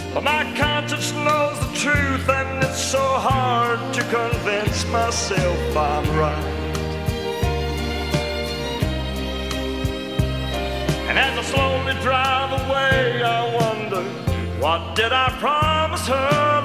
But my conscience knows the truth, and it's so hard to convince myself I'm right. And as I slowly drive away, I wonder, what did I promise her?